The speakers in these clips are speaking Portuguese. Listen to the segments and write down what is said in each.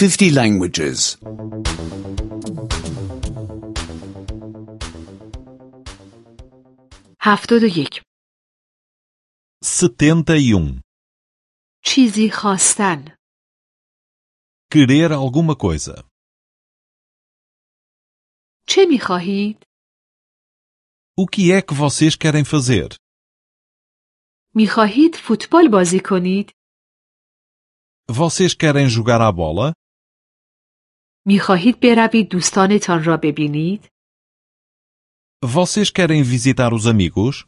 50 languages. 71. 71. چیزی خواستن. Querer alguma coisa. چه می‌خواهید؟ O que é que vocês querem fazer? می‌خواهید فوتبال بازی کنید؟ Vocês querem jogar à bola? می‌خواهید بروید دوستانتان را ببینید؟ Vocês querem visitar os amigos?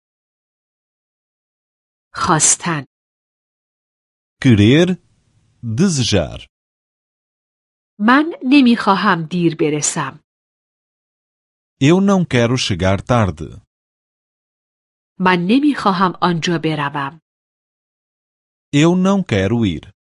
خواستن. Querer, desejar. من نمی‌خواهم دیر برسم. Eu não quero chegar tarde. من نمی‌خواهم آنجا بروم. Eu não quero ir.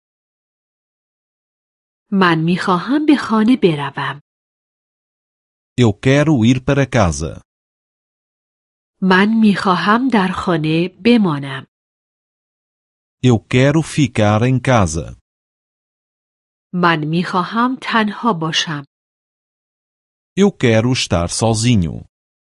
من می‌خواهم به خانه بروم. Eu quero ir para casa. من می‌خواهم در خانه بمانم. Eu quero ficar em casa. من می‌خواهم تنها باشم. Eu quero estar sozinho.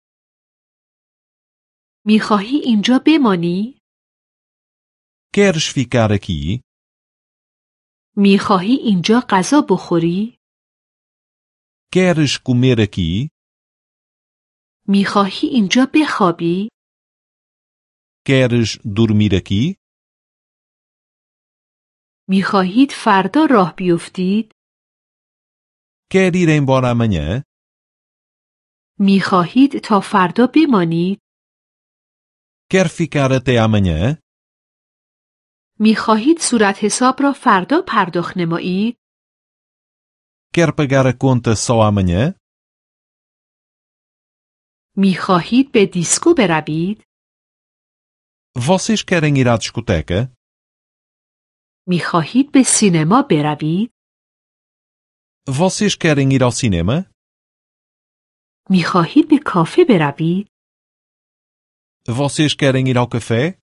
می‌خواهی اینجا بمانی؟ Queres ficar aqui? می‌خواهی اینجا غذا بخوری؟ Queres comer aqui? می‌خواهی اینجا بخوابی؟ Queres dormir aqui? می‌خواهید فردا راه بیفتید؟ Quer ir embora amanhã? می‌خواهید تا فردا بمانید؟ Quer ficar até amanhã? می‌خواهید صورت حساب را فردا پرداخت نمایید؟ Quer pagar a conta só amanhã? می‌خواهید به دیسکو بروید؟ Vocês querem ir à discoteca? می‌خواهید به سینما بروید؟ Vocês querem ir ao cinema? می‌خواهید به کافه بروید؟ Vocês querem ir ao café?